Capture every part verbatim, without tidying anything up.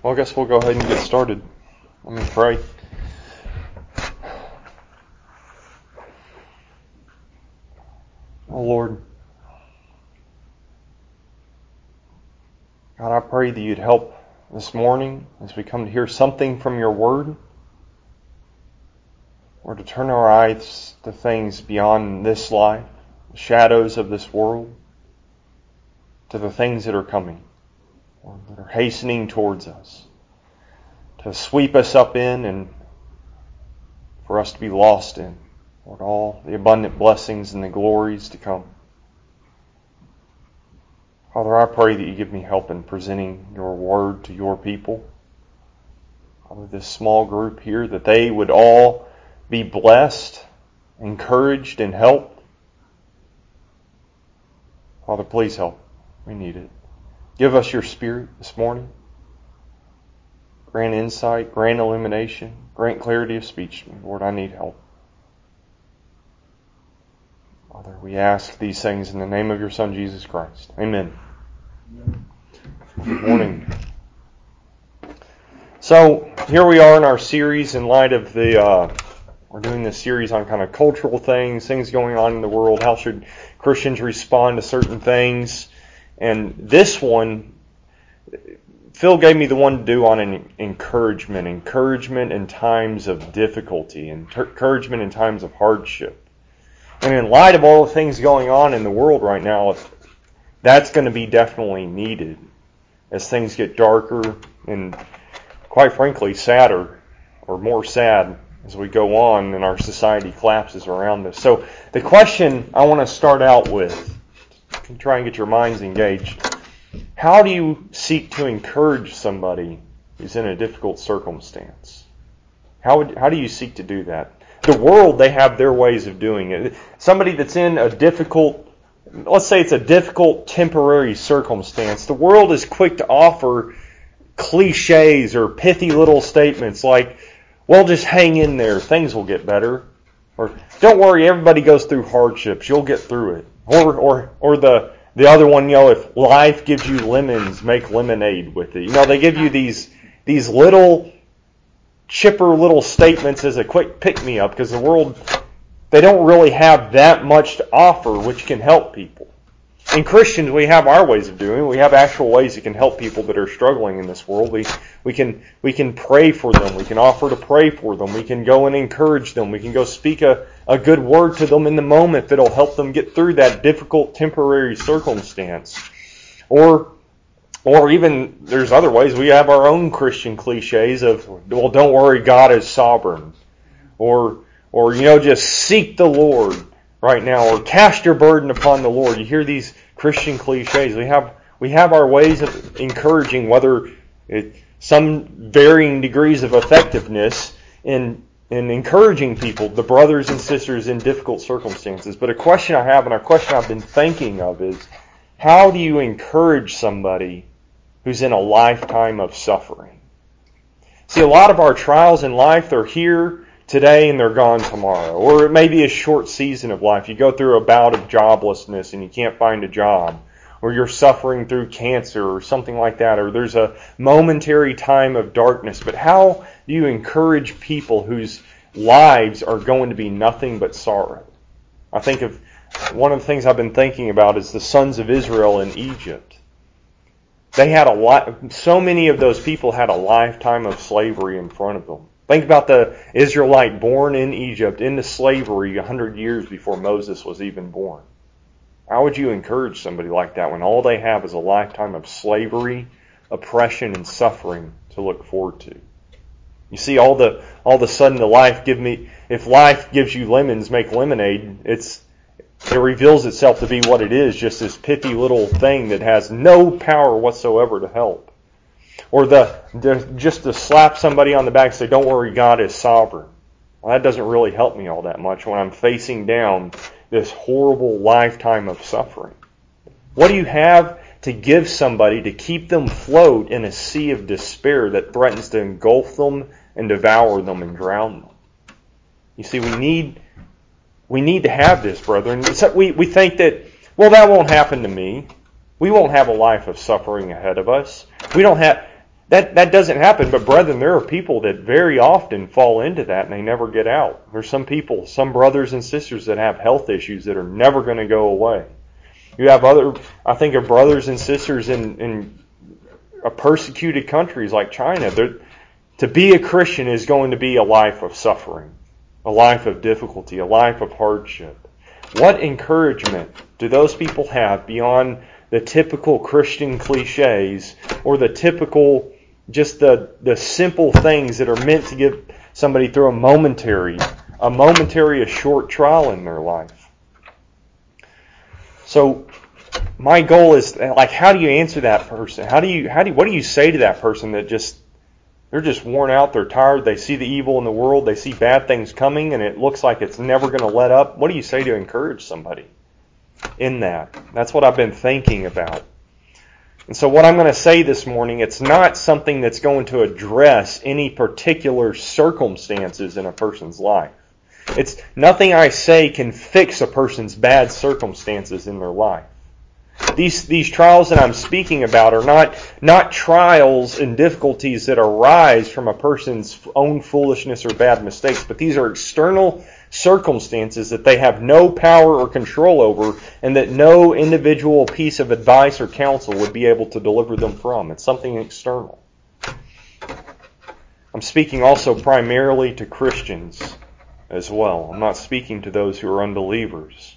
Well, I guess we'll go ahead and get started. Let me pray. Oh, Lord. God, I pray that you'd help this morning as we come to hear something from your word, or to turn our eyes to things beyond this life, the shadows of this world, to the things that are coming, or that are hastening towards us, to sweep us up in and for us to be lost in, Lord, all the abundant blessings and the glories to come. Father, I pray that you give me help in presenting your word to your people. Father, this small group here, that they would all be blessed, encouraged, and helped. Father, please help. We need it. Give us your Spirit this morning. Grant insight, grant illumination, grant clarity of speech to me. Lord, I need help. Father, we ask these things in the name of your Son, Jesus Christ. Amen. Amen. Good morning. So, here we are in our series in light of the, uh, we're doing this series on kind of cultural things, things going on in the world. How should Christians respond to certain things? And this one, Phil gave me the one to do on an encouragement. Encouragement in times of difficulty. Encouragement in times of hardship. And in light of all the things going on in the world right now, that's going to be definitely needed as things get darker and, quite frankly, sadder or more sad as we go on and our society collapses around us. So the question I want to start out with, to try and get your minds engaged, how do you seek to encourage somebody who's in a difficult circumstance? How would, how do you seek to do that? The world, they have their ways of doing it. Somebody that's in a difficult, let's say it's a difficult temporary circumstance, the world is quick to offer cliches or pithy little statements like, well, just hang in there, things will get better. Or, don't worry, everybody goes through hardships, you'll get through it. Or or or the, the other one, you know, if life gives you lemons, make lemonade with it. You know, they give you these these little chipper little statements as a quick pick-me-up because the world, they don't really have that much to offer which can help people. In Christians, we have our ways of doing it. We have actual ways that can help people that are struggling in this world. We we can we can pray for them. We can offer to pray for them. We can go and encourage them. We can go speak a, a good word to them in the moment that'll help them get through that difficult temporary circumstance. Or Or even, there's other ways. We have our own Christian cliches of, well, don't worry, God is sovereign. Or, or you know, just seek the Lord right now. Or cast your burden upon the Lord. You hear these Christian cliches. We have we have our ways of encouraging, whether it, some varying degrees of effectiveness in, in encouraging people, the brothers and sisters in difficult circumstances. But a question I have, and a question I've been thinking of is, how do you encourage somebody who's in a lifetime of suffering? See, a lot of our trials in life, they're here today and they're gone tomorrow. Or it may be a short season of life. You go through a bout of joblessness and you can't find a job. Or you're suffering through cancer or something like that. Or there's a momentary time of darkness. But how do you encourage people whose lives are going to be nothing but sorrow? I think of one of the things I've been thinking about is the sons of Israel in Egypt. They had a lot, so many of those people had a lifetime of slavery in front of them. Think about the Israelite born in Egypt into slavery a hundred years before Moses was even born. How would you encourage somebody like that when all they have is a lifetime of slavery, oppression, and suffering to look forward to? You see, all the all of a sudden, the life give me if life gives you lemons, make lemonade. It's It reveals itself to be what it is, just this pithy little thing that has no power whatsoever to help. Or the, the just to slap somebody on the back and say, don't worry, God is sovereign. Well, that doesn't really help me all that much when I'm facing down this horrible lifetime of suffering. What do you have to give somebody to keep them afloat in a sea of despair that threatens to engulf them and devour them and drown them? You see, we need... We need to have this, brethren. We, we think that, well, that won't happen to me. We won't have a life of suffering ahead of us. We don't have, that, that doesn't happen. But brethren, there are people that very often fall into that and they never get out. There's some people, some brothers and sisters that have health issues that are never going to go away. You have other, I think of brothers and sisters in, in persecuted countries like China. They're, to be a Christian is going to be a life of suffering, a life of difficulty, a life of hardship. What encouragement do those people have beyond the typical Christian cliches or the typical, just the, the simple things that are meant to get somebody through a momentary, a momentary, a short trial in their life? So my goal is, like, how do you answer that person? How do you, how do you, what do you say to that person that just, they're just worn out, they're tired, they see the evil in the world, they see bad things coming, and it looks like it's never going to let up? What do you say to encourage somebody in that? That's what I've been thinking about. And so what I'm going to say this morning, it's not something that's going to address any particular circumstances in a person's life. It's nothing I say can fix a person's bad circumstances in their life. These these trials that I'm speaking about are not, not trials and difficulties that arise from a person's own foolishness or bad mistakes, but these are external circumstances that they have no power or control over, and that no individual piece of advice or counsel would be able to deliver them from. It's something external. I'm speaking also primarily to Christians as well. I'm not speaking to those who are unbelievers.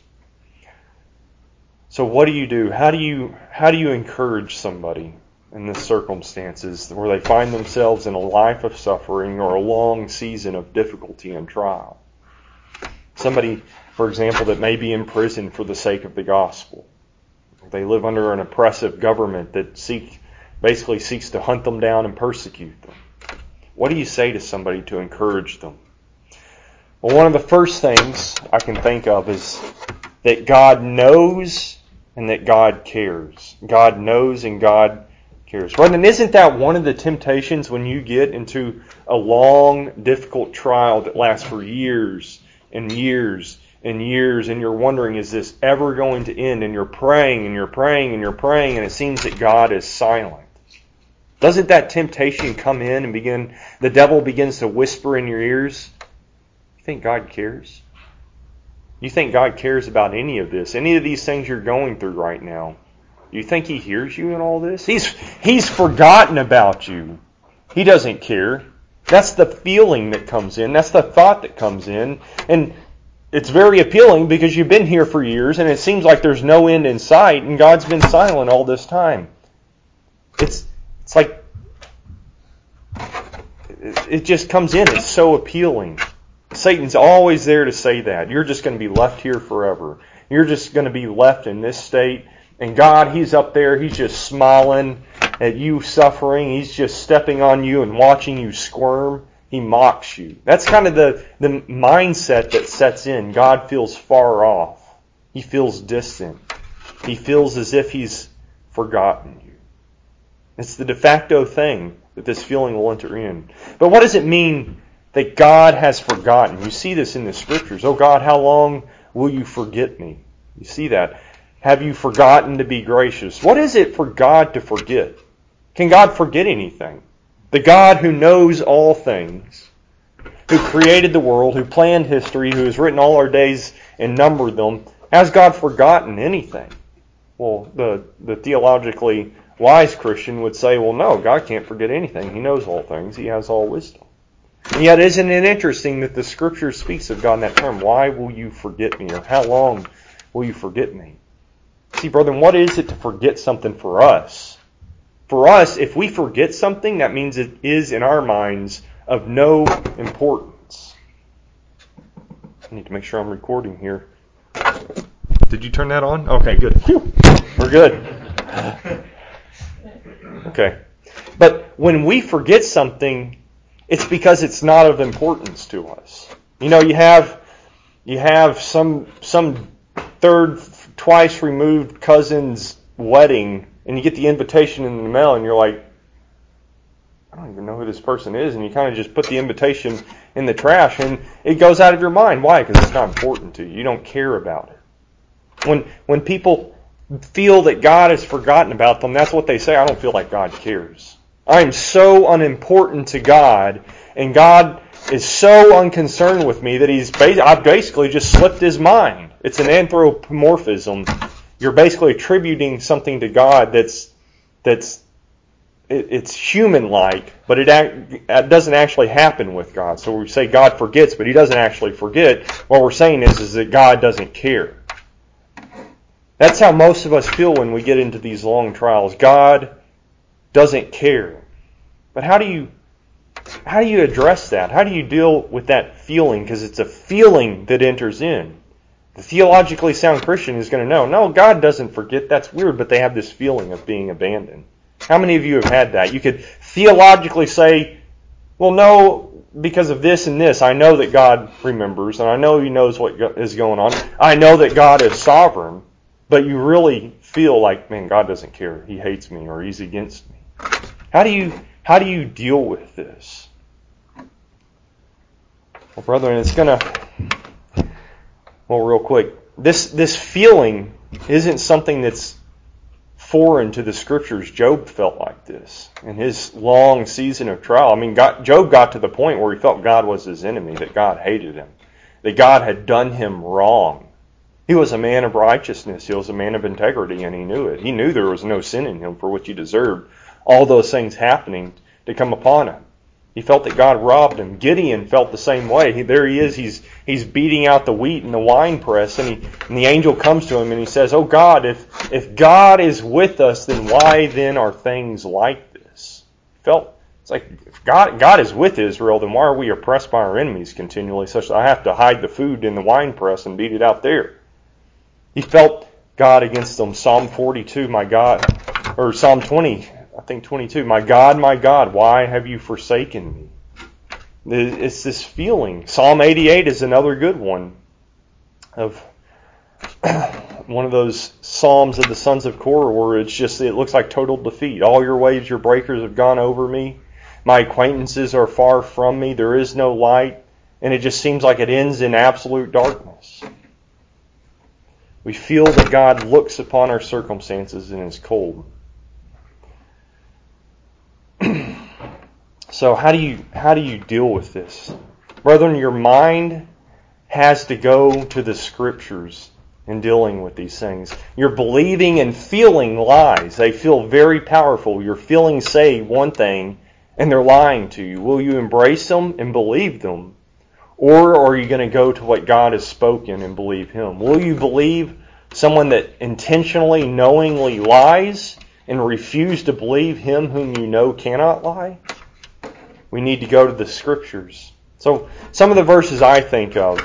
So what do you do? How do you how do you encourage somebody in this circumstances where they find themselves in a life of suffering or a long season of difficulty and trial? Somebody, for example, that may be in prison for the sake of the gospel. They live under an oppressive government that seek basically seeks to hunt them down and persecute them. What do you say to somebody to encourage them? Well, one of the first things I can think of is that God knows and that God cares. God knows and God cares. Brethren, isn't that one of the temptations when you get into a long, difficult trial that lasts for years and years and years, and you're wondering, is this ever going to end? And you're praying and you're praying and you're praying, and it seems that God is silent. Doesn't that temptation come in and begin, the devil begins to whisper in your ears? You think God cares? You think God cares about any of this? Any of these things you're going through right now? Do you think He hears you in all this? He's He's forgotten about you. He doesn't care. That's the feeling that comes in. That's the thought that comes in. And it's very appealing because you've been here for years and it seems like there's no end in sight and God's been silent all this time. It's it's like it just comes in. It's so appealing. Satan's always there to say that. You're just going to be left here forever. You're just going to be left in this state. And God, He's up there. He's just smiling at you suffering. He's just stepping on you and watching you squirm. He mocks you. That's kind of the, the mindset that sets in. God feels far off. He feels distant. He feels as if He's forgotten you. It's the de facto thing that this feeling will enter in. But what does it mean that God has forgotten? You see this in the Scriptures. Oh God, how long will you forget me? You see that. Have you forgotten to be gracious? What is it for God to forget? Can God forget anything? The God who knows all things, who created the world, who planned history, who has written all our days and numbered them, has God forgotten anything? Well, the, the theologically wise Christian would say, well, no, God can't forget anything. He knows all things. He has all wisdom. And yet, isn't it interesting that the Scripture speaks of God in that term? Why will you forget me? Or how long will you forget me? See, brethren, what is it to forget something for us? For us, if we forget something, that means it is in our minds of no importance. I need to make sure I'm recording here. Did you turn that on? Okay, good. Phew. We're good. Okay. But when we forget something, it's because it's not of importance to us. You know, you have you have some some third, twice removed cousin's wedding, and you get the invitation in the mail, and you're like, I don't even know who this person is, and you kind of just put the invitation in the trash, and it goes out of your mind. Why? Because it's not important to you. You don't care about it. When when people feel that God has forgotten about them, that's what they say. I don't feel like God cares. I'm so unimportant to God, and God is so unconcerned with me that He's I've basically just slipped His mind. It's an anthropomorphism. You're basically attributing something to God that's that's it, it's human-like, but it, it doesn't actually happen with God. So we say God forgets, but He doesn't actually forget. What we're saying is, is that God doesn't care. That's how most of us feel when we get into these long trials. God doesn't care. But how do you how do you address that? How do you deal with that feeling? Because it's a feeling that enters in. The theologically sound Christian is going to know, no, God doesn't forget. That's weird, but they have this feeling of being abandoned. How many of you have had that? You could theologically say, well, no, because of this and this, I know that God remembers, and I know He knows what is going on. I know that God is sovereign, but you really feel like, man, God doesn't care. He hates me, or He's against me. How do you how do you deal with this? Well, brethren, it's going to, well, real quick, this this feeling isn't something that's foreign to the Scriptures. Job felt like this in his long season of trial. I mean, God, Job got to the point where he felt God was his enemy, that God hated him, that God had done him wrong. He was a man of righteousness. He was a man of integrity, and he knew it. He knew there was no sin in him for which he deserved all those things happening to come upon him. He felt that God robbed him. Gideon felt the same way. He, there he is. He's he's beating out the wheat in the wine press, and, he, and the angel comes to him and he says, "Oh God, if if God is with us, then why then are things like this?" Felt it's like if God God is with Israel, then why are we oppressed by our enemies continually, such that I have to hide the food in the wine press and beat it out there? He felt God against them. Psalm forty-two, my God, or Psalm twenty. I think twenty-two, my God, my God, why have you forsaken me? It's this feeling. Psalm eighty-eight is another good one of one of those psalms of the sons of Korah where it's just, it looks like total defeat. All your waves, your breakers have gone over me. My acquaintances are far from me. There is no light. And it just seems like it ends in absolute darkness. We feel that God looks upon our circumstances and is cold. So how do you how do you deal with this? Brethren, your mind has to go to the Scriptures in dealing with these things. You're believing and feeling lies. They feel very powerful. Your feelings say one thing and they're lying to you. Will you embrace them and believe them? Or are you going to go to what God has spoken and believe Him? Will you believe someone that intentionally, knowingly lies and refuse to believe Him whom you know cannot lie? We need to go to the Scriptures. So some of the verses I think of.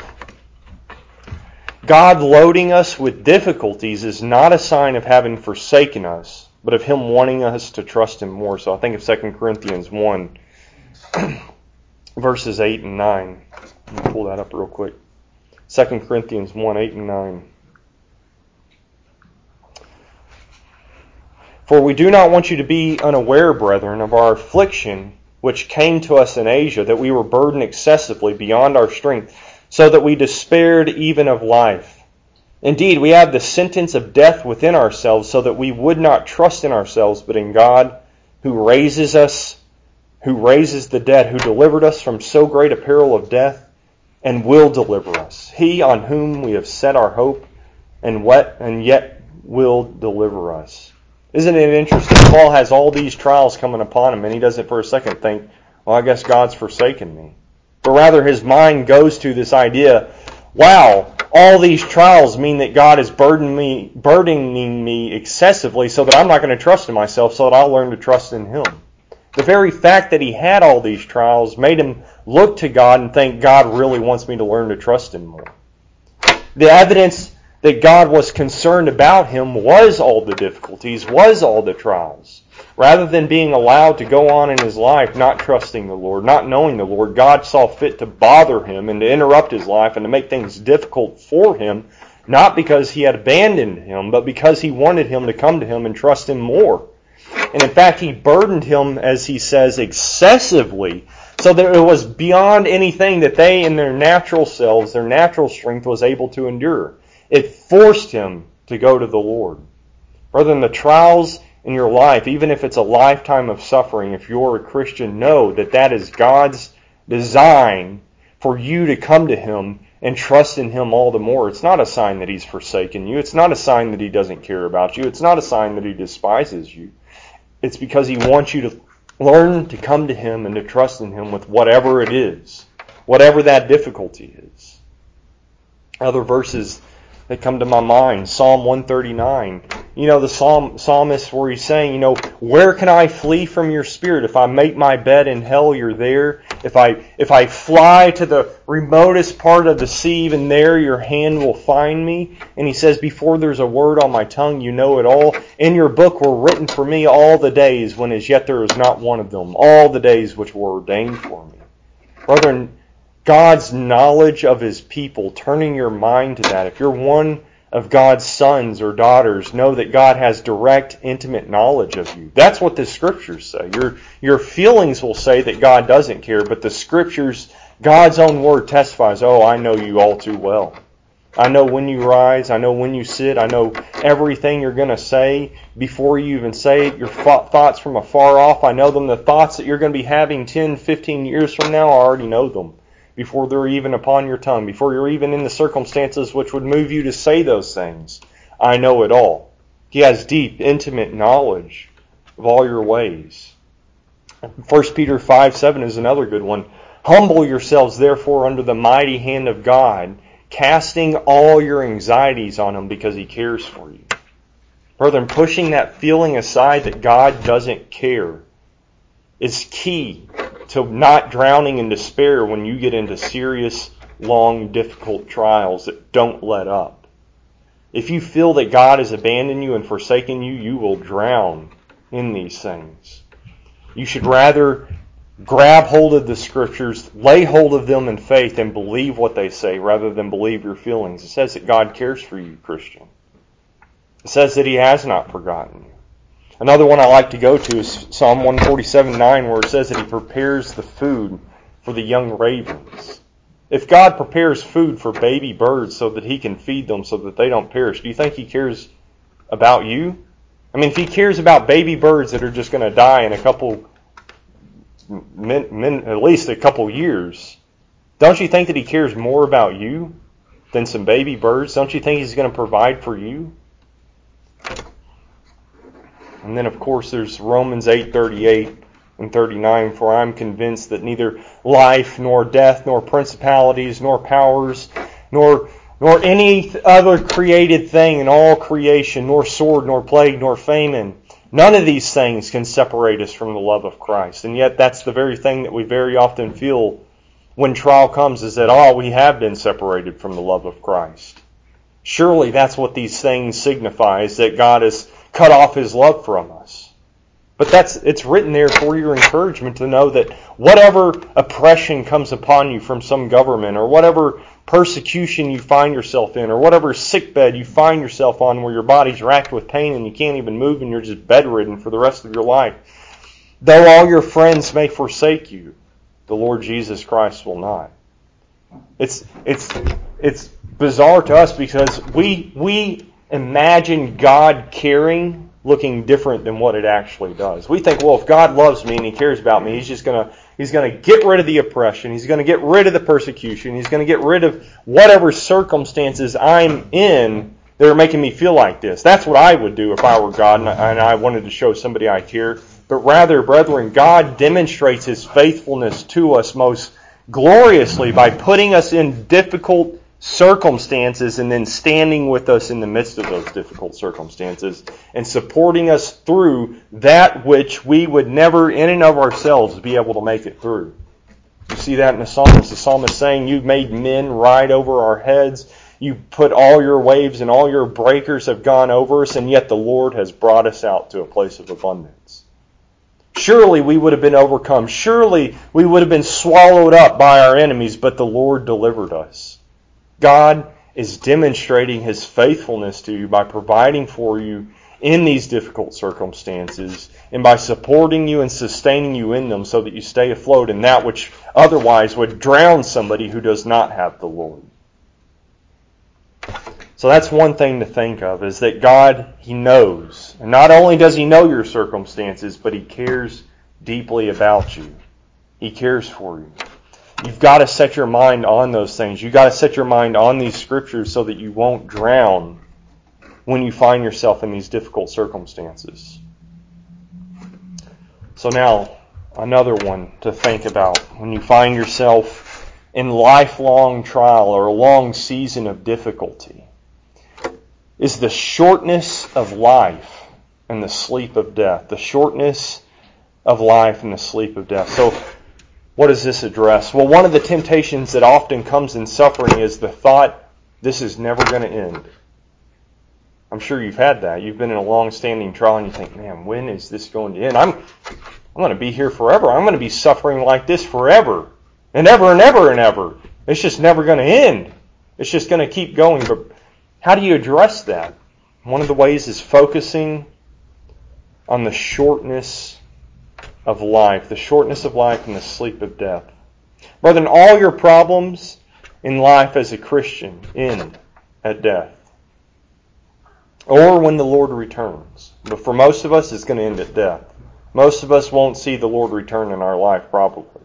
God loading us with difficulties is not a sign of having forsaken us, but of Him wanting us to trust Him more. So I think of Second Corinthians one, verses eight and nine. Let me pull that up real quick. Second Corinthians one, eight and nine. For we do not want you to be unaware, brethren, of our affliction which came to us in Asia, that we were burdened excessively beyond our strength, so that we despaired even of life. Indeed, we have the sentence of death within ourselves, so that we would not trust in ourselves, but in God, who raises us, who raises the dead, who delivered us from so great a peril of death, and will deliver us. He on whom we have set our hope, and what and yet will deliver us. Isn't it interesting? Paul has all these trials coming upon him, and he doesn't for a second think, well, I guess God's forsaken me. But rather his mind goes to this idea, wow, all these trials mean that God is burdening me, burdening me excessively so that I'm not going to trust in myself, so that I'll learn to trust in Him. The very fact that he had all these trials made him look to God and think, God really wants me to learn to trust Him more. The evidence that God was concerned about him was all the difficulties, was all the trials. Rather than being allowed to go on in his life not trusting the Lord, not knowing the Lord, God saw fit to bother him and to interrupt his life and to make things difficult for him, not because He had abandoned him, but because He wanted him to come to Him and trust Him more. And in fact, He burdened him, as he says, excessively, so that it was beyond anything that they in their natural selves, their natural strength was able to endure. It forced him to go to the Lord. Brethren, the trials in your life, even if it's a lifetime of suffering, if you're a Christian, know that that is God's design for you to come to Him and trust in Him all the more. It's not a sign that He's forsaken you. It's not a sign that He doesn't care about you. It's not a sign that He despises you. It's because He wants you to learn to come to Him and to trust in Him with whatever it is, whatever that difficulty is. Other verses that come to my mind, Psalm one thirty-nine. You know, the psalm, psalmist where he's saying, you know, where can I flee from your spirit? If I make my bed in hell, you're there. If I if I fly to the remotest part of the sea, even there your hand will find me. And he says, before there's a word on my tongue, you know it all. In your book were written for me all the days when as yet there is not one of them. All the days which were ordained for me. Brethren, God's knowledge of His people, turning your mind to that. If you're one of God's sons or daughters, know that God has direct, intimate knowledge of you. That's what the Scriptures say. Your, your feelings will say that God doesn't care, but the Scriptures, God's own Word testifies, oh, I know you all too well. I know when you rise. I know when you sit. I know everything you're going to say before you even say it. Your thoughts from afar off, I know them. The thoughts that you're going to be having ten, fifteen years from now, I already know them. Before they're even upon your tongue, before you're even in the circumstances which would move you to say those things. I know it all. He has deep, intimate knowledge of all your ways. First Peter five seven is another good one. Humble yourselves, therefore, under the mighty hand of God, casting all your anxieties on Him because He cares for you. Brethren, pushing that feeling aside that God doesn't care is key to not drowning in despair when you get into serious, long, difficult trials that don't let up. If you feel that God has abandoned you and forsaken you, you will drown in these things. You should rather grab hold of the Scriptures, lay hold of them in faith, and believe what they say rather than believe your feelings. It says that God cares for you, Christian. It says that He has not forgotten you. Another one I like to go to is Psalm one forty-seven nine, where it says that He prepares the food for the young ravens. If God prepares food for baby birds so that He can feed them so that they don't perish, do you think He cares about you? I mean, if He cares about baby birds that are just going to die in a couple, min, min, at least a couple years, don't you think that He cares more about you than some baby birds? Don't you think He's going to provide for you? And then, of course, there's Romans eight thirty-eight and thirty-nine, for I am convinced that neither life, nor death, nor principalities, nor powers, nor nor any other created thing in all creation, nor sword, nor plague, nor famine, none of these things can separate us from the love of Christ. And yet that's the very thing that we very often feel when trial comes, is that, oh, we have been separated from the love of Christ. Surely that's what these things signify, is that God has cut off His love from us. But that's it's written there for your encouragement to know that whatever oppression comes upon you from some government, or whatever persecution you find yourself in, or whatever sickbed you find yourself on where your body's racked with pain and you can't even move and you're just bedridden for the rest of your life, though all your friends may forsake you, the Lord Jesus Christ will not. It's it's it's bizarre to us because we we imagine God caring looking different than what it actually does. We think, well, if God loves me and He cares about me, He's just gonna He's gonna get rid of the oppression, He's gonna get rid of the persecution, He's gonna get rid of whatever circumstances I'm in that are making me feel like this. That's what I would do if I were God and I, and I wanted to show somebody I care. But rather, brethren, God demonstrates His faithfulness to us most gloriously by putting us in difficult circumstances and then standing with us in the midst of those difficult circumstances and supporting us through that which we would never in and of ourselves be able to make it through. You see that in the psalmist. The psalmist saying, you've made men ride over our heads. You put all your waves and all your breakers have gone over us, and yet the Lord has brought us out to a place of abundance. Surely we would have been overcome. Surely we would have been swallowed up by our enemies, but the Lord delivered us. God is demonstrating His faithfulness to you by providing for you in these difficult circumstances and by supporting you and sustaining you in them so that you stay afloat in that which otherwise would drown somebody who does not have the Lord. So that's one thing to think of, is that God, He knows. And not only does He know your circumstances, but He cares deeply about you. He cares for you. You've got to set your mind on those things. You've got to set your mind on these scriptures so that you won't drown when you find yourself in these difficult circumstances. So now, another one to think about when you find yourself in lifelong trial or a long season of difficulty is the shortness of life and the sleep of death. The shortness of life and the sleep of death. So, what does this address? Well, one of the temptations that often comes in suffering is the thought, this is never going to end. I'm sure you've had that. You've been in a long-standing trial and you think, man, when is this going to end? I'm, I'm going to be here forever. I'm going to be suffering like this forever. And ever and ever and ever. It's just never going to end. It's just going to keep going. But how do you address that? One of the ways is focusing on the shortness of life. The shortness of life and the sleep of death. Brethren, all your problems in life as a Christian end at death. Or when the Lord returns. But for most of us, it's going to end at death. Most of us won't see the Lord return in our life, probably.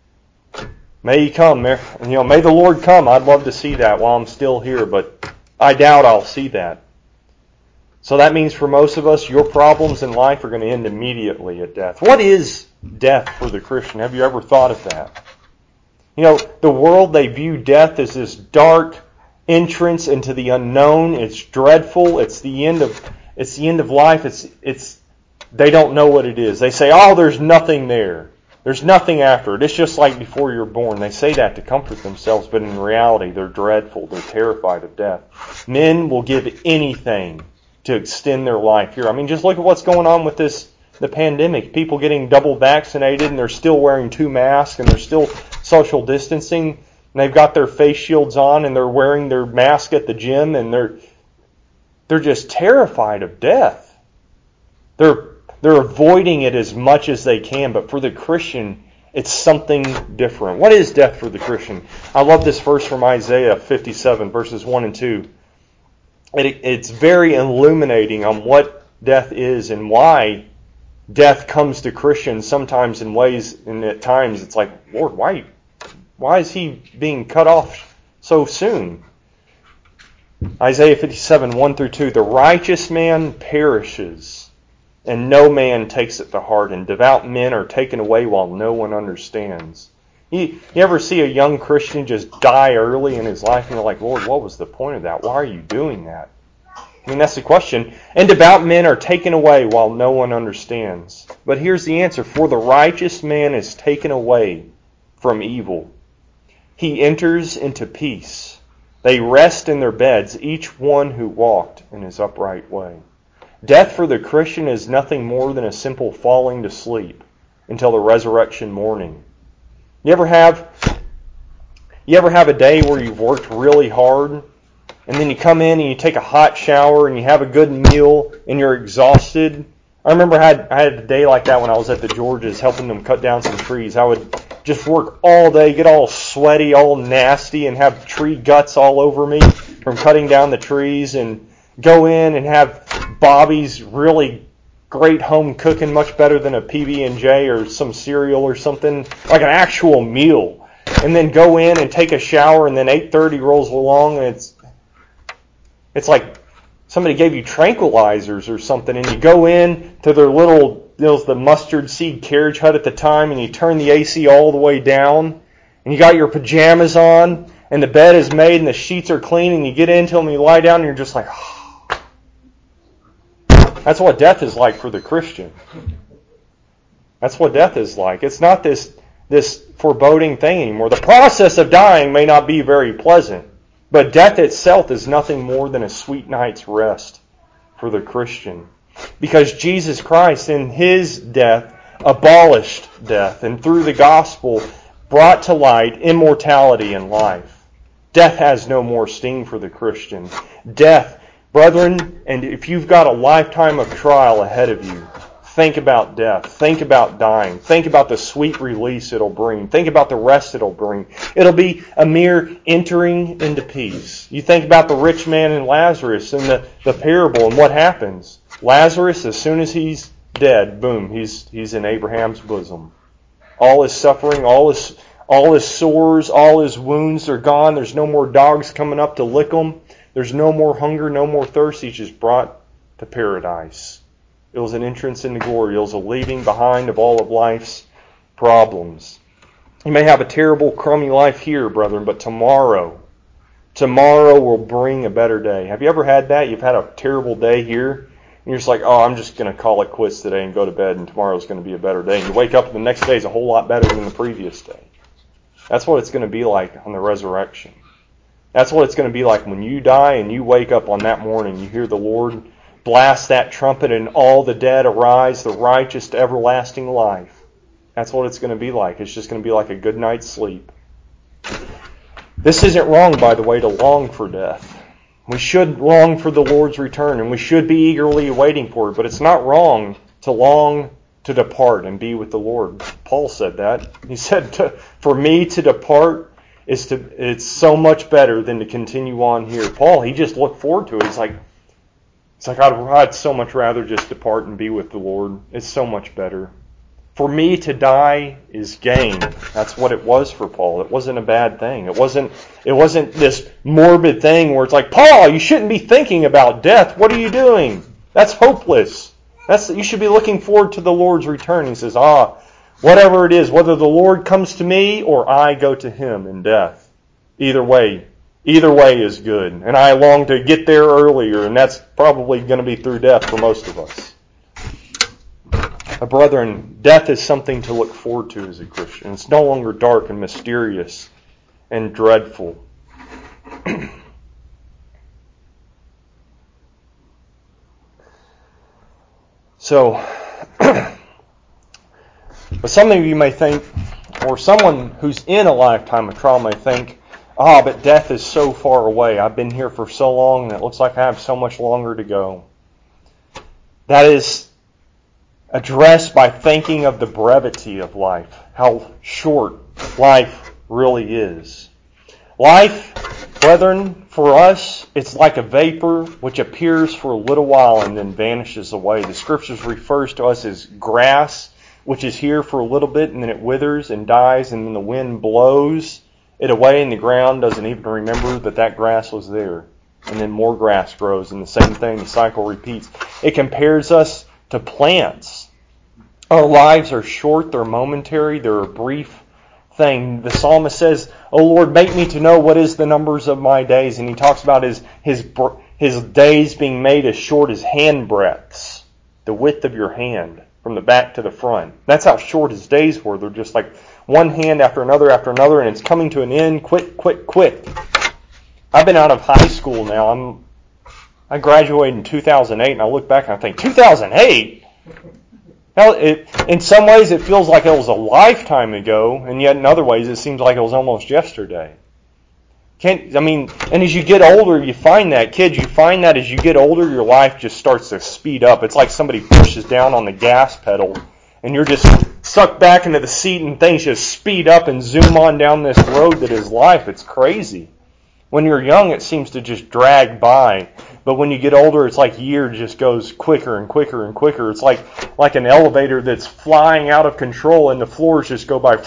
May He come. You know, may the Lord come. I'd love to see that while I'm still here, but I doubt I'll see that. So that means for most of us, your problems in life are going to end immediately at death. What is death for the Christian? Have you ever thought of that? You know, the world, they view death as this dark entrance into the unknown. It's dreadful. It's the end of it's the end of life. It's it's they don't know what it is. They say, "Oh, there's nothing there. There's nothing after it. It's just like before you're born." They say that to comfort themselves, but in reality, they're dreadful. They're terrified of death. Men will give anything to extend their life here. I mean, just look at what's going on with this the pandemic. People getting double vaccinated and they're still wearing two masks and they're still social distancing. And they've got their face shields on and they're wearing their mask at the gym and they're they're just terrified of death. They're they're avoiding it as much as they can, but for the Christian, it's something different. What is death for the Christian? I love this verse from Isaiah fifty-seven, verses one and two. It, it's very illuminating on what death is and why death comes to Christians sometimes in ways, and at times it's like, Lord, why Why is he being cut off so soon? Isaiah fifty-seven, one through two. The righteous man perishes, and no man takes it to heart, and devout men are taken away while no one understands. You, you ever see a young Christian just die early in his life, and you're like, Lord, what was the point of that? Why are you doing that? I mean, that's the question. And devout men are taken away while no one understands. But here's the answer. For the righteous man is taken away from evil. He enters into peace. They rest in their beds, each one who walked in his upright way. Death for the Christian is nothing more than a simple falling to sleep until the resurrection morning. You ever have you ever have a day where you've worked really hard and then you come in and you take a hot shower and you have a good meal and you're exhausted? I remember I had, I had a day like that when I was at the Georges helping them cut down some trees. I would just work all day, get all sweaty, all nasty, and have tree guts all over me from cutting down the trees, and go in and have Bobby's really great home cooking, much better than a P B and J or some cereal or something, like an actual meal. And then go in and take a shower, and then eight thirty rolls along, and it's it's like somebody gave you tranquilizers or something, and you go in to their little, it was the mustard seed carriage hut at the time, and you turn the A C all the way down, and you got your pajamas on, and the bed is made, and the sheets are clean, and you get into them, and you lie down, and you're just like, oh. That's what death is like for the Christian. That's what death is like. It's not this, this foreboding thing anymore. The process of dying may not be very pleasant, but death itself is nothing more than a sweet night's rest for the Christian. Because Jesus Christ in His death abolished death, and through the gospel brought to light immortality and life. Death has no more sting for the Christian. Death, brethren, and if you've got a lifetime of trial ahead of you, think about death. Think about dying. Think about the sweet release it'll bring. Think about the rest it'll bring. It'll be a mere entering into peace. You think about the rich man and Lazarus and the, the parable and what happens. Lazarus, as soon as he's dead, boom, he's he's in Abraham's bosom. All his suffering, all his all his sores, all his wounds are gone. There's no more dogs coming up to lick him. There's no more hunger, no more thirst. He's just brought to paradise. It was an entrance into glory. It was a leaving behind of all of life's problems. You may have a terrible, crummy life here, brethren, but tomorrow, tomorrow will bring a better day. Have you ever had that? You've had a terrible day here, and you're just like, oh, I'm just going to call it quits today and go to bed, and tomorrow's going to be a better day. And you wake up, and the next day is a whole lot better than the previous day. That's what it's going to be like on the resurrection. That's what it's going to be like when you die and you wake up on that morning. You hear the Lord blast that trumpet and all the dead arise, the righteous to everlasting life. That's what it's going to be like. It's just going to be like a good night's sleep. This isn't wrong, by the way, to long for death. We should long for the Lord's return, and we should be eagerly waiting for it. But it's not wrong to long to depart and be with the Lord. Paul said that. He said, to, for me to depart is to it's so much better than to continue on here. Paul, he just looked forward to it. He's like, it's like I'd, I'd so much rather just depart and be with the Lord. It's so much better. For me to die is gain. That's what it was for Paul. It wasn't a bad thing. It wasn't it wasn't this morbid thing where it's like, Paul, you shouldn't be thinking about death. What are you doing? That's hopeless. That's you should be looking forward to the Lord's return. He says, ah, whatever it is, whether the Lord comes to me or I go to Him in death. Either way, either way is good. And I long to get there earlier, and that's probably going to be through death for most of us. Uh, brethren, death is something to look forward to as a Christian. It's no longer dark and mysterious and dreadful. So, but some of you may think, or someone who's in a lifetime of trial may think, ah, oh, but death is so far away. I've been here for so long, and it looks like I have so much longer to go. That is addressed by thinking of the brevity of life, how short life really is. Life, brethren, for us, it's like a vapor which appears for a little while and then vanishes away. The Scriptures refers to us as grass, which is here for a little bit and then it withers and dies, and then the wind blows it away and the ground doesn't even remember that that grass was there. And then more grass grows, and the same thing, the cycle repeats. It compares us to plants. Our lives are short, they're momentary, they're a brief thing. The psalmist says, "O Lord, make me to know what is the numbers of my days." And he talks about his his his days being made as short as hand breadths, the width of your hand from the back to the front. That's how short his days were. They're just like one hand after another after another, and it's coming to an end quick, quick, quick. I've been out of high school now. I'm I graduated in two thousand eight, and I look back and I think, two thousand eight? Hell, it, in some ways it feels like it was a lifetime ago, and yet in other ways it seems like it was almost yesterday. Can't, I mean, and as you get older, you find that, kids, you find that as you get older, your life just starts to speed up. It's like somebody pushes down on the gas pedal, and you're just sucked back into the seat, and things just speed up and zoom on down this road that is life. It's crazy. When you're young, it seems to just drag by. But when you get older, it's like year just goes quicker and quicker and quicker. It's like like an elevator that's flying out of control and the floors just go by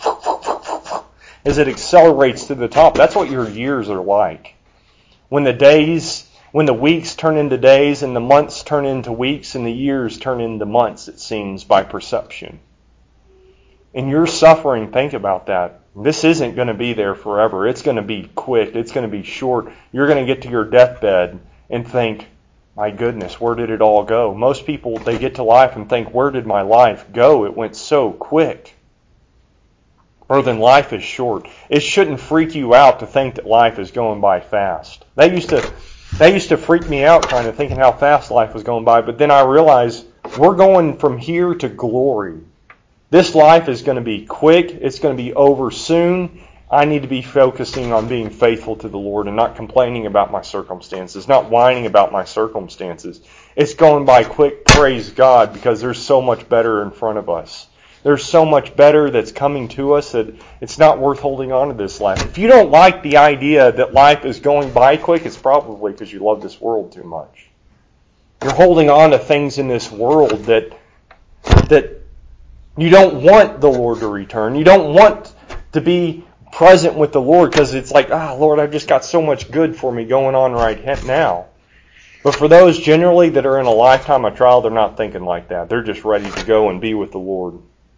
as it accelerates to the top. That's what your years are like. When the days, when the weeks turn into days and the months turn into weeks and the years turn into months, it seems, by perception. And your suffering, think about that. This isn't going to be there forever. It's going to be quick. It's going to be short. You're going to get to your deathbed and think, my goodness, where did it all go? Most people, they get to life and think, where did my life go? It went so quick. Brethren, life is short. It shouldn't freak you out to think that life is going by fast. That used to, that used to freak me out, kind of thinking how fast life was going by. But then I realized we're going from here to glory. This life is going to be quick. It's going to be over soon. I need to be focusing on being faithful to the Lord and not complaining about my circumstances, not whining about my circumstances. It's going by quick, praise God, because there's so much better in front of us. There's so much better that's coming to us that it's not worth holding on to this life. If you don't like the idea that life is going by quick, it's probably because you love this world too much. You're holding on to things in this world that that you don't want the Lord to return. You don't want to be present with the Lord because it's like, ah, oh, Lord, I've just got so much good for me going on right now. But for those generally that are in a lifetime of trial, they're not thinking like that. They're just ready to go and be with the Lord.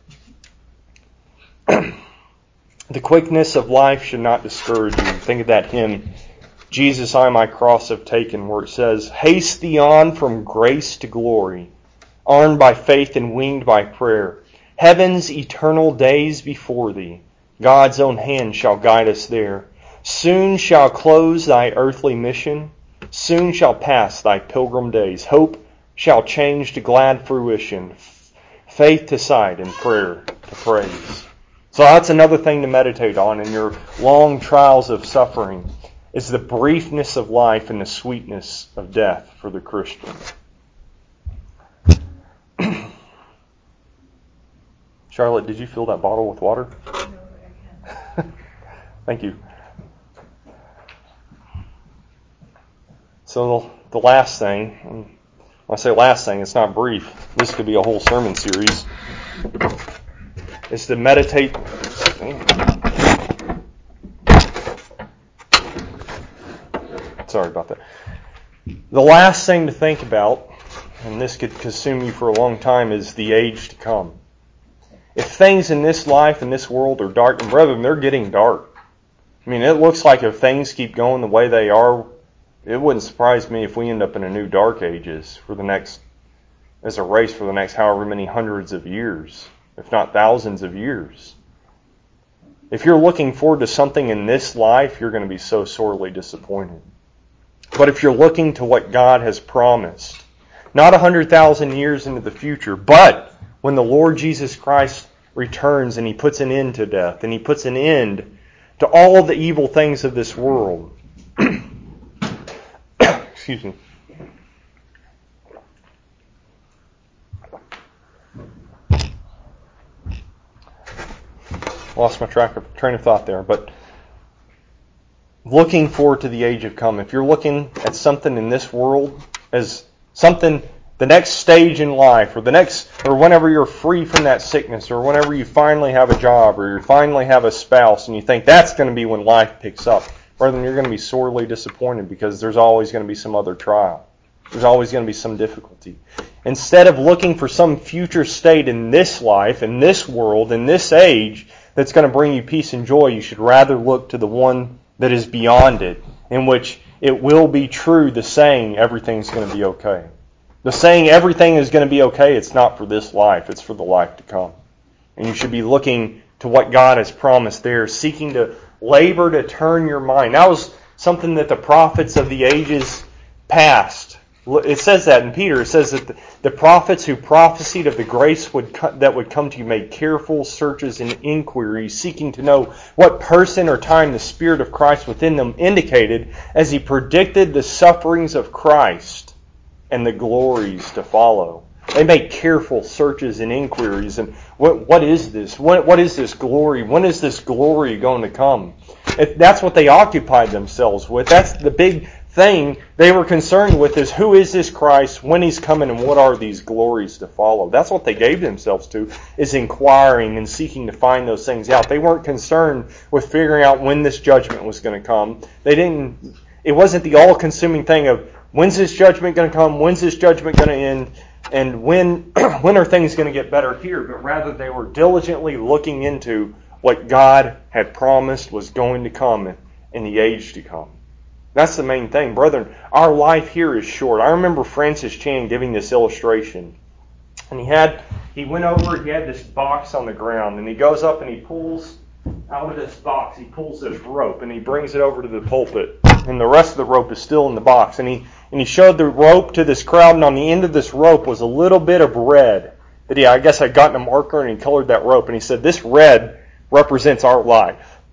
The quickness of life should not discourage you. Think of that hymn, Jesus, I my cross have taken, where it says, haste thee on from grace to glory, armed by faith and winged by prayer. Heaven's eternal days before thee, God's own hand shall guide us there. Soon shall close thy earthly mission, soon shall pass thy pilgrim days. Hope shall change to glad fruition, faith to sight and prayer to praise. So that's another thing to meditate on in your long trials of suffering, is the briefness of life and the sweetness of death for the Christian. Charlotte, did you fill that bottle with water? Thank you. So the last thing, when I say last thing, it's not brief. This could be a whole sermon series. Is to meditate. Sorry about that. The last thing to think about, and this could consume you for a long time, is the age to come. If things in this life and this world are dark, and brethren, they're getting dark. I mean, it looks like if things keep going the way they are, it wouldn't surprise me if we end up in a new dark ages for the next, as a race for the next however many hundreds of years, if not thousands of years. If you're looking forward to something in this life, you're going to be so sorely disappointed. But if you're looking to what God has promised, not a hundred thousand years into the future, but when the Lord Jesus Christ returns and He puts an end to death and He puts an end to all the evil things of this world. Excuse me. Lost my track of train of thought there, but looking forward to the age of come. If you're looking at something in this world as something, the next stage in life, or the next, or whenever you're free from that sickness, or whenever you finally have a job, or you finally have a spouse, and you think that's going to be when life picks up, brethren, you're going to be sorely disappointed because there's always going to be some other trial. There's always going to be some difficulty. Instead of looking for some future state in this life, in this world, in this age, that's going to bring you peace and joy, you should rather look to the one that is beyond it, in which it will be true, the saying, everything's going to be okay. The saying, everything is going to be okay, it's not for this life, it's for the life to come. And you should be looking to what God has promised there, seeking to labor to turn your mind. That was something that the prophets of the ages past, it says that in Peter, it says that the, the prophets who prophesied of the grace would co- that would come to you made careful searches and inquiries, seeking to know what person or time the Spirit of Christ within them indicated as He predicted the sufferings of Christ and the glories to follow. They made careful searches and inquiries. And what what is this? What what is this glory? When is this glory going to come? If that's what they occupied themselves with. That's the big thing they were concerned with, is who is this Christ, when He's coming, and what are these glories to follow. That's what they gave themselves to, is inquiring and seeking to find those things out. They weren't concerned with figuring out when this judgment was going to come. They didn't. It wasn't the all-consuming thing of when's this judgment going to come, when's this judgment going to end, and when when are things going to get better here. But rather they were diligently looking into what God had promised was going to come in the age to come. That's the main thing. Brethren, our life here is short. I remember Francis Chan giving this illustration. And he had, he went over, he had this box on the ground, and he goes up and he pulls out of this box, he pulls this rope, and he brings it over to the pulpit. And the rest of the rope is still in the box. And he and he showed the rope to this crowd, and on the end of this rope was a little bit of red that he, I guess, had gotten a marker and he colored that rope. And he said, this red represents our life.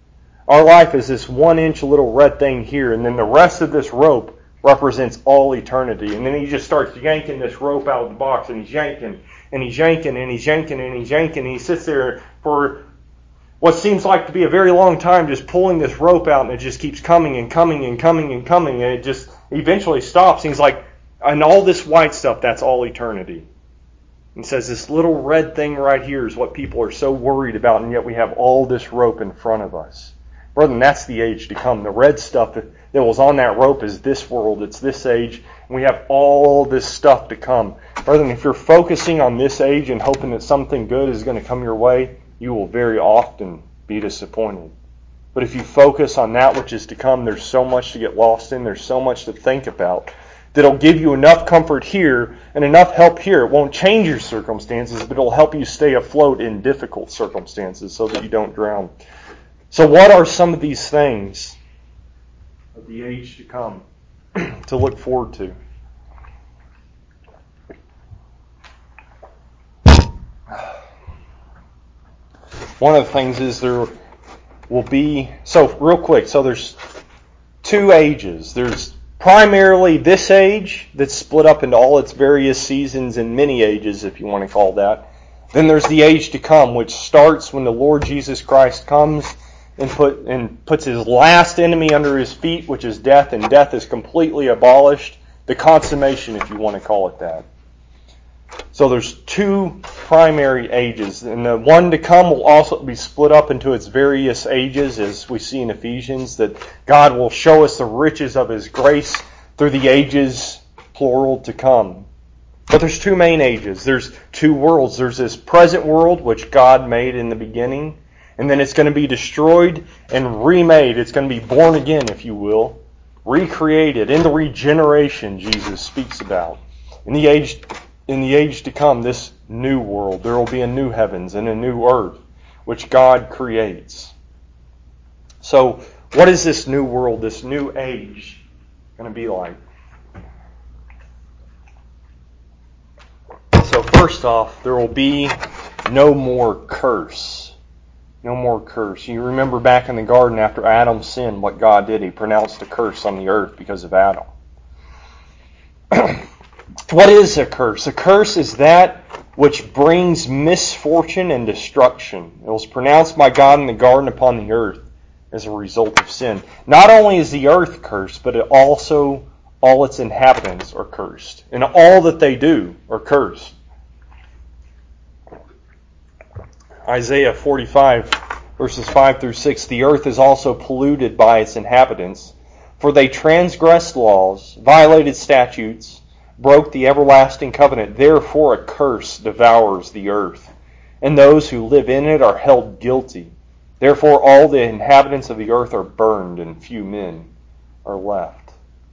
Our life is this one-inch little red thing here, and then the rest of this rope represents all eternity. And then he just starts yanking this rope out of the box, and he's yanking, and he's yanking, and he's yanking, and he's yanking, and he sits there for what seems like to be a very long time just pulling this rope out, and it just keeps coming and coming and coming and coming, and it just eventually stops. And he's like, and all this white stuff, that's all eternity. And says this little red thing right here is what people are so worried about, and yet we have all this rope in front of us. Brethren, that's the age to come. The red stuff that was on that rope is this world. It's this age. And we have all this stuff to come. Brethren, if you're focusing on this age and hoping that something good is going to come your way, you will very often be disappointed. But if you focus on that which is to come, there's so much to get lost in. There's so much to think about that'll give you enough comfort here and enough help here. It won't change your circumstances, but it'll help you stay afloat in difficult circumstances so that you don't drown. So what are some of these things of the age to come to look forward to? One of the things is there will be, so real quick, so there's two ages. There's primarily this age that's split up into all its various seasons and many ages, if you want to call that. Then there's the age to come, which starts when the Lord Jesus Christ comes and put and puts his last enemy under his feet, which is death, and death is completely abolished. The consummation, if you want to call it that. So there's two primary ages, and the one to come will also be split up into its various ages, as we see in Ephesians, that God will show us the riches of his grace through the ages, plural, to come. But there's two main ages. There's two worlds. There's this present world, which God made in the beginning, and then it's going to be destroyed and remade. It's going to be born again, if you will, recreated in the regeneration Jesus speaks about. In the age In the age to come, this new world, there will be a new heavens and a new earth, which God creates. So, what is this new world, this new age, going to be like? So, first off, there will be no more curse. No more curse. You remember back in the garden after Adam sinned, what God did? He pronounced a curse on the earth because of Adam. What is a curse? A curse is that which brings misfortune and destruction. It was pronounced by God in the garden upon the earth as a result of sin. Not only is the earth cursed, but it also all its inhabitants are cursed. And all that they do are cursed. Isaiah forty-five, verses five through six, the earth is also polluted by its inhabitants, for they transgressed laws, violated statutes, broke the everlasting covenant. Therefore a curse devours the earth, and those who live in it are held guilty. Therefore all the inhabitants of the earth are burned, and few men are left.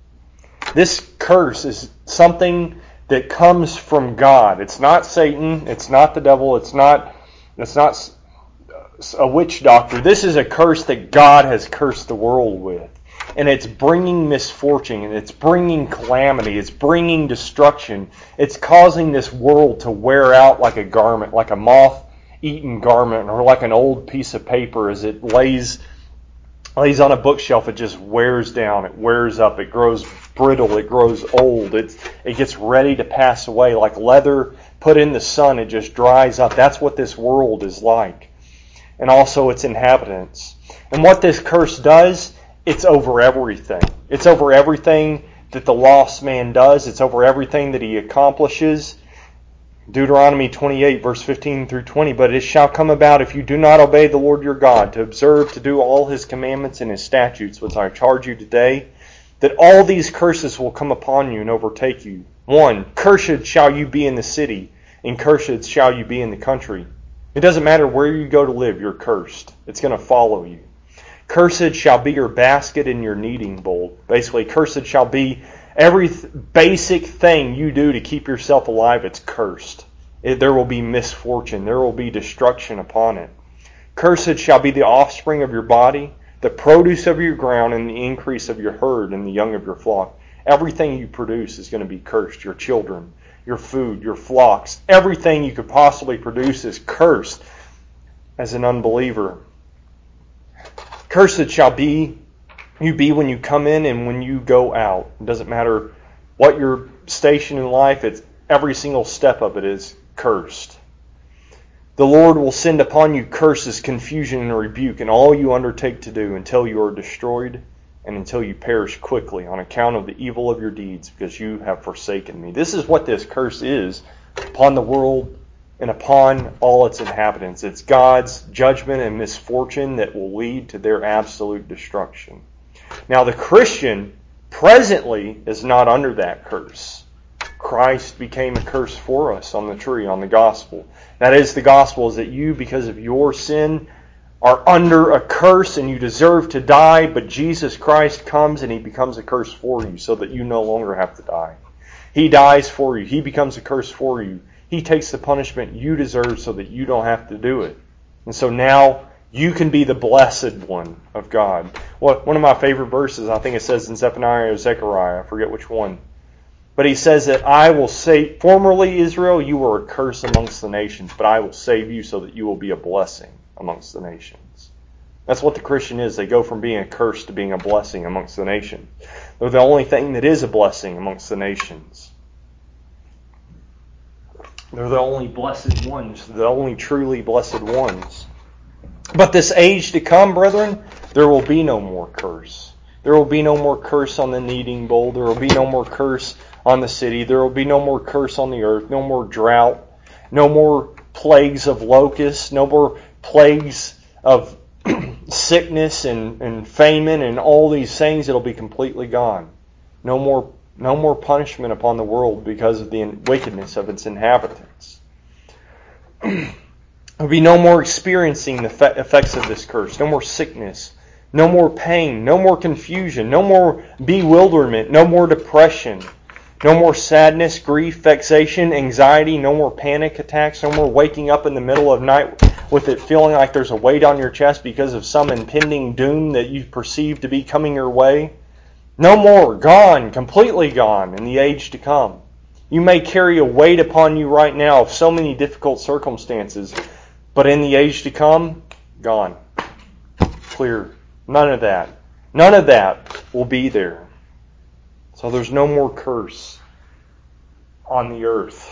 This curse is something that comes from God. It's not Satan. It's not the devil. It's not, it's not a witch doctor. This is a curse that God has cursed the world with. And it's bringing misfortune, and it's bringing calamity, it's bringing destruction. It's causing this world to wear out like a garment, like a moth-eaten garment, or like an old piece of paper as it lays lays on a bookshelf. It just wears down, it wears up, it grows brittle, it grows old, it's, it gets ready to pass away. Like leather put in the sun, it just dries up. That's what this world is like. And also its inhabitants. And what this curse does, it's over everything. It's over everything that the lost man does. It's over everything that he accomplishes. Deuteronomy twenty-eight, verse fifteen through twenty. But it shall come about, if you do not obey the Lord your God, to observe, to do all his commandments and his statutes, which I charge you today, that all these curses will come upon you and overtake you. One, cursed shall you be in the city, and cursed shall you be in the country. It doesn't matter where you go to live, you're cursed. It's going to follow you. Cursed shall be your basket and your kneading bowl. Basically, cursed shall be every th- basic thing you do to keep yourself alive. It's cursed. It, there will be misfortune. There will be destruction upon it. Cursed shall be the offspring of your body, the produce of your ground, and the increase of your herd and the young of your flock. Everything you produce is going to be cursed. Your children, your food, your flocks, everything you could possibly produce is cursed as an unbeliever. Cursed shall be you be when you come in and when you go out. It doesn't matter what your station in life, it's every single step of it is cursed. The Lord will send upon you curses, confusion, and rebuke in all you undertake to do until you are destroyed and until you perish quickly on account of the evil of your deeds, because you have forsaken me. This is what this curse is upon the world and upon all its inhabitants. It's God's judgment and misfortune that will lead to their absolute destruction. Now the Christian presently is not under that curse. Christ became a curse for us on the tree, on the gospel. That is, the gospel is that you, because of your sin, are under a curse and you deserve to die, but Jesus Christ comes and He becomes a curse for you so that you no longer have to die. He dies for you. He becomes a curse for you. He takes the punishment you deserve so that you don't have to do it. And so now you can be the blessed one of God. Well, one of my favorite verses, I think it says in Zephaniah or Zechariah, I forget which one. But he says that I will say, formerly Israel, you were a curse amongst the nations, but I will save you so that you will be a blessing amongst the nations. That's what the Christian is. They go from being a curse to being a blessing amongst the nations. They're the only thing that is a blessing amongst the nations. They're the only blessed ones, the only truly blessed ones. But this age to come, brethren, there will be no more curse. There will be no more curse on the kneading bowl. There will be no more curse on the city. There will be no more curse on the earth. No more drought. No more plagues of locusts. No more plagues of sickness and, and famine and all these things. It'll be completely gone. No more, no more punishment upon the world because of the wickedness of its inhabitants. There will be no more experiencing the effects of this curse. No more sickness. No more pain. No more confusion. No more bewilderment. No more depression. No more sadness, grief, vexation, anxiety. No more panic attacks. No more waking up in the middle of night with it feeling like there's a weight on your chest because of some impending doom that you perceive to be coming your way. No more. Gone. Completely gone in the age to come. You may carry a weight upon you right now of so many difficult circumstances, but in the age to come, gone. Clear. None of that. None of that will be there. So there's no more curse on the earth.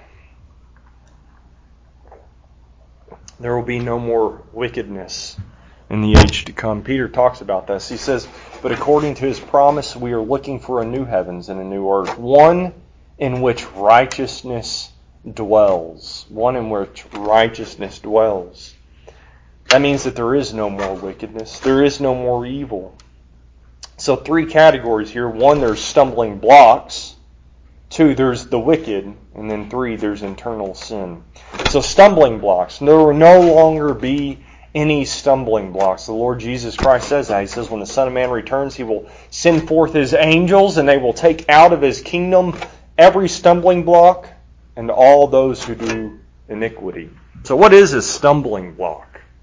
There will be no more wickedness in the age to come. Peter talks about this. He says, but according to His promise, we are looking for a new heavens and a new earth. One in which righteousness dwells. One in which righteousness dwells. That means that there is no more wickedness. There is no more evil. So three categories here. One, there's stumbling blocks. Two, there's the wicked. And then three, there's internal sin. So stumbling blocks. There will no longer be any stumbling blocks. The Lord Jesus Christ says that. He says when the Son of Man returns, He will send forth His angels and they will take out of His kingdom every stumbling block and all those who do iniquity. So what is a stumbling block?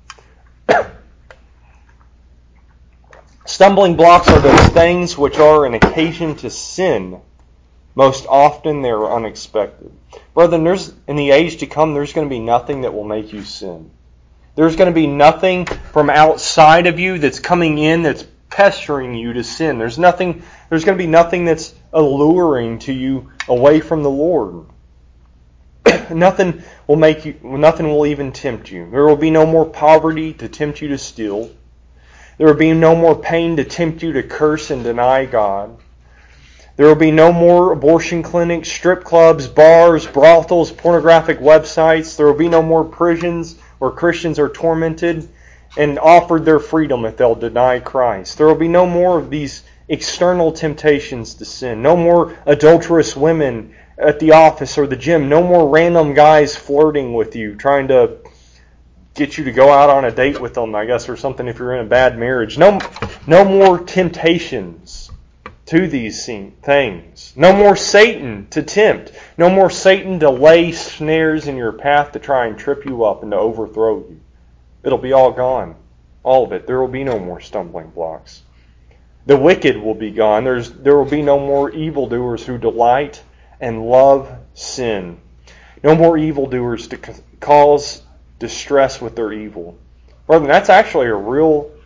Stumbling blocks are those things which are an occasion to sin. Most often they are unexpected. Brethren, there's, in the age to come, there's going to be nothing that will make you sin. There's going to be nothing from outside of you that's coming in that's pestering you to sin. There's nothing. There's going to be nothing that's alluring to you away from the Lord. Nothing will make you. Nothing will even tempt you. There will be no more poverty to tempt you to steal. There will be no more pain to tempt you to curse and deny God. There will be no more abortion clinics, strip clubs, bars, brothels, pornographic websites. There will be no more prisons where Christians are tormented and offered their freedom if they'll deny Christ. There will be no more of these external temptations to sin. No more adulterous women at the office or the gym. No more random guys flirting with you, trying to get you to go out on a date with them, I guess, or something if you're in a bad marriage. No, no more temptations to these things. No more Satan to tempt. No more Satan to lay snares in your path to try and trip you up and to overthrow you. It'll be all gone. All of it. There will be no more stumbling blocks. The wicked will be gone. There's, there will be no more evildoers who delight and love sin. No more evildoers to cause distress with their evil. Brethren, that's actually a real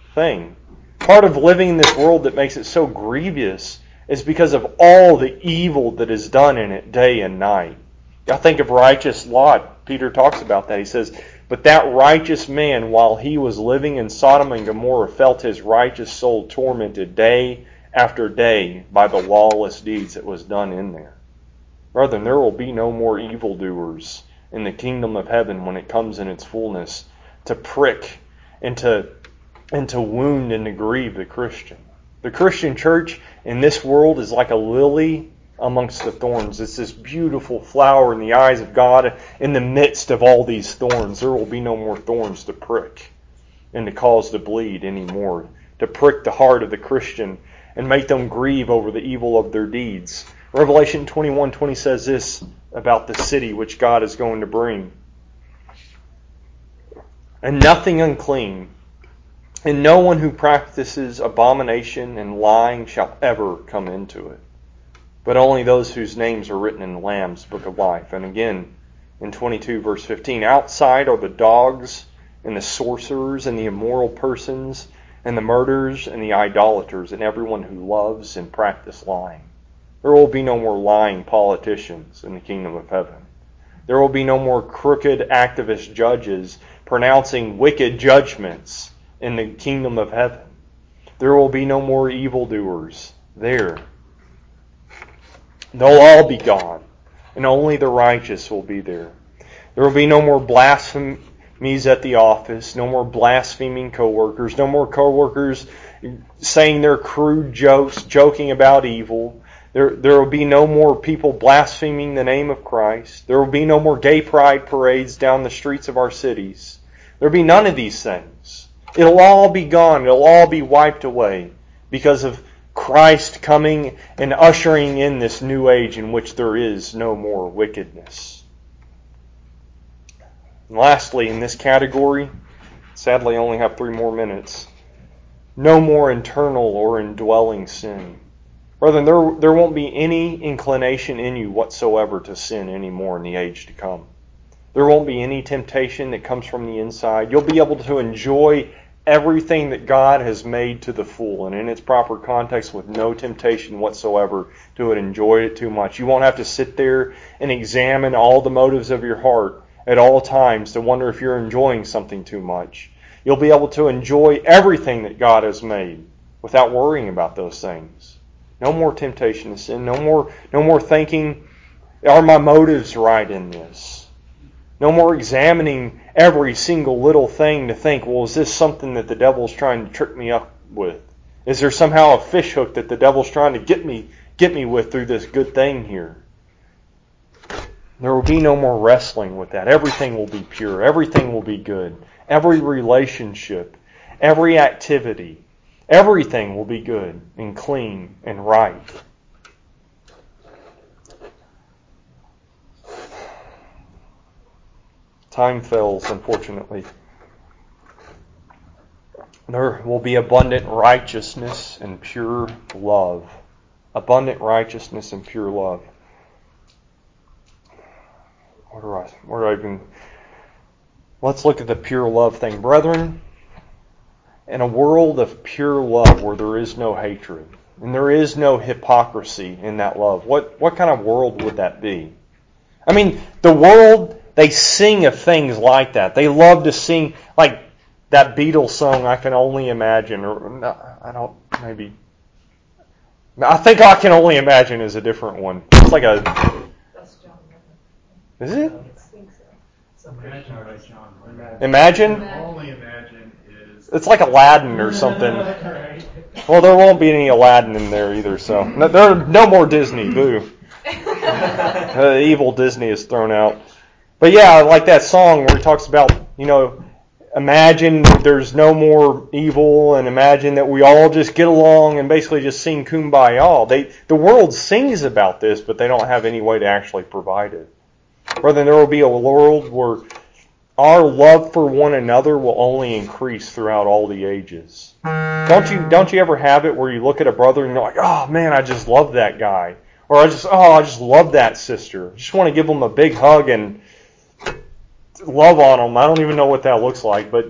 thing. Part of living in this world that makes it so grievous is because of all the evil that is done in it day and night. I think of righteous Lot. Peter talks about that. He says, "But that righteous man, while he was living in Sodom and Gomorrah, felt his righteous soul tormented day after day by the lawless deeds that was done in there." Brethren, there will be no more evildoers in the kingdom of heaven when it comes in its fullness to prick and to, and to wound and to grieve the Christian. The Christian church in this world is like a lily amongst the thorns. It's this beautiful flower in the eyes of God in the midst of all these thorns. There will be no more thorns to prick and to cause to bleed anymore, to prick the heart of the Christian and make them grieve over the evil of their deeds. Revelation twenty-one twenty says this about the city which God is going to bring. "And nothing unclean, and no one who practices abomination and lying shall ever come into it, but only those whose names are written in the Lamb's book of life." And again, in twenty-two verse fifteen, "Outside are the dogs and the sorcerers and the immoral persons and the murderers and the idolaters and everyone who loves and practices lying." There will be no more lying politicians in the kingdom of heaven. There will be no more crooked activist judges pronouncing wicked judgments in the kingdom of heaven. There will be no more evildoers there. They'll all be gone, and only the righteous will be there. There will be no more blasphemies at the office, no more blaspheming coworkers, no more coworkers saying their crude jokes, joking about evil. There, there will be no more people blaspheming the name of Christ. There will be no more gay pride parades down the streets of our cities. There will be none of these things. It'll all be gone. It'll all be wiped away because of Christ coming and ushering in this new age in which there is no more wickedness. And lastly, in this category, sadly I only have three more minutes, no more internal or indwelling sin. Brethren, there, there won't be any inclination in you whatsoever to sin anymore in the age to come. There won't be any temptation that comes from the inside. You'll be able to enjoy everything that God has made to the full and in its proper context with no temptation whatsoever to enjoy it too much. You won't have to sit there and examine all the motives of your heart at all times to wonder if you're enjoying something too much. You'll be able to enjoy everything that God has made without worrying about those things. No more temptation to sin. No more, no more thinking, are my motives right in this? No more examining every single little thing to think, well, is this something that the devil's trying to trick me up with? Is there somehow a fish hook that the devil's trying to get me get me with through this good thing here? There will be no more wrestling with that. Everything will be pure. Everything will be good. Every relationship, every activity, everything will be good and clean and right. Time fails, unfortunately. There will be abundant righteousness and pure love. Abundant righteousness and pure love. Where do I, where do I even... Let's look at the pure love thing. Brethren, in a world of pure love where there is no hatred and there is no hypocrisy in that love, what, what kind of world would that be? I mean, the world, they sing of things like that. They love to sing, like that Beatles song, I Can Only Imagine, or no, I don't, maybe, I think I Can Only Imagine is a different one. It's like a, is it? Imagine? Imagine? Only Imagine is... It's like Aladdin or something. Well, there won't be any Aladdin in there either, so. No, there are no more Disney, boo. uh, evil Disney is thrown out. But yeah, like that song where he talks about, you know, imagine there's no more evil and imagine that we all just get along and basically just sing Kumbaya. They, the world sings about this, but they don't have any way to actually provide it. Rather, there will be a world where our love for one another will only increase throughout all the ages. Don't you don't you ever have it where you look at a brother and you're like, oh man, I just love that guy. Or I just oh I just love that sister. I just want to give them a big hug and love on them. I don't even know what that looks like, but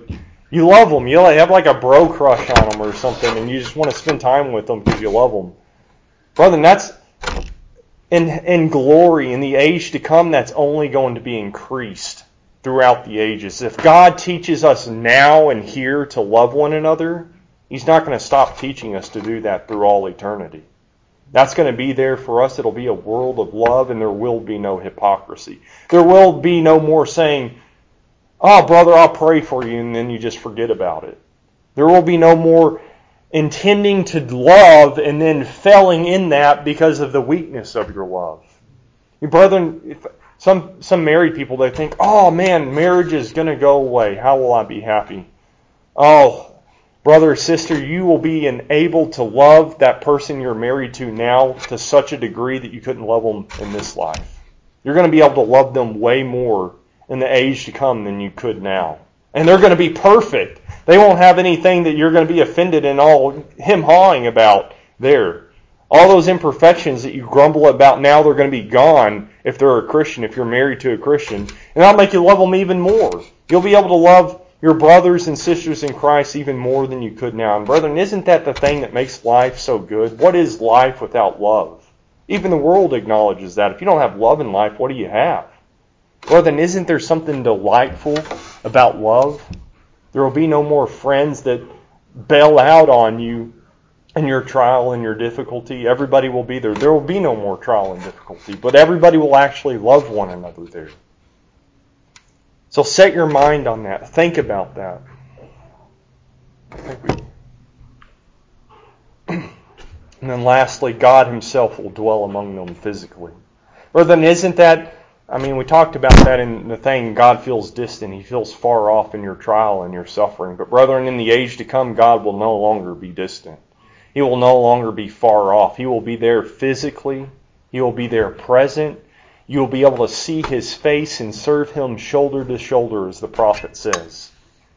You love them. You have like a bro crush on them or something, and you just want to spend time with them because you love them. Brother, that's in in glory, in the age to come, that's only going to be increased throughout the ages. If God teaches us now and here to love one another, He's not going to stop teaching us to do that through all eternity. That's going to be there for us. It'll be a world of love, and there will be no hypocrisy. There will be no more saying, "Oh, brother, I'll pray for you," and then you just forget about it. There will be no more intending to love and then failing in that because of the weakness of your love. Your brethren, if some some married people, they think, "Oh man, marriage is going to go away. How will I be happy?" Oh, brother or sister, you will be able to love that person you're married to now to such a degree that you couldn't love them in this life. You're going to be able to love them way more in the age to come than you could now. And they're going to be perfect. They won't have anything that you're going to be offended and all hem-hawing about there. All those imperfections that you grumble about now, they're going to be gone if they're a Christian, if you're married to a Christian. And that'll make you love them even more. You'll be able to love your brothers and sisters in Christ even more than you could now. And brethren, isn't that the thing that makes life so good? What is life without love? Even the world acknowledges that. If you don't have love in life, what do you have? Brethren, isn't there something delightful about love? There will be no more friends that bail out on you in your trial and your difficulty. Everybody will be there. There will be no more trial and difficulty, but everybody will actually love one another there. So set your mind on that. Think about that. And then lastly, God Himself will dwell among them physically. Brethren, isn't that, I mean, we talked about that in the thing, God feels distant. He feels far off in your trial and your suffering. But brethren, in the age to come, God will no longer be distant. He will no longer be far off. He will be there physically. He will be there present. You will be able to see His face and serve Him shoulder to shoulder, as the prophet says.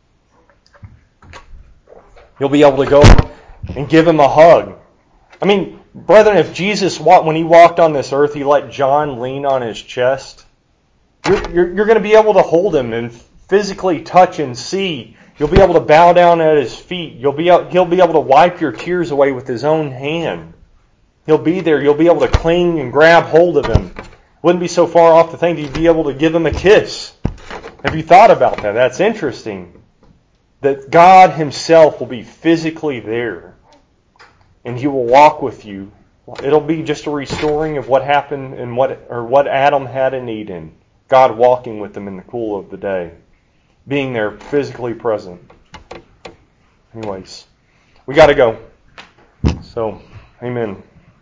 You'll be able to go and give Him a hug. I mean, brethren, if Jesus, when He walked on this earth, He let John lean on His chest, you're, you're, you're going to be able to hold Him and physically touch and see. You'll be able to bow down at His feet. You'll be, He'll be able to wipe your tears away with His own hand. He'll be there. You'll be able to cling and grab hold of Him. Wouldn't be so far off to think you'd be able to give Him a kiss. Have you thought about that? That's interesting. That God Himself will be physically there. And He will walk with you. It'll be just a restoring of what happened and what or what Adam had in Eden. God walking with them in the cool of the day. Being there physically present. Anyways, we got to go. So, amen.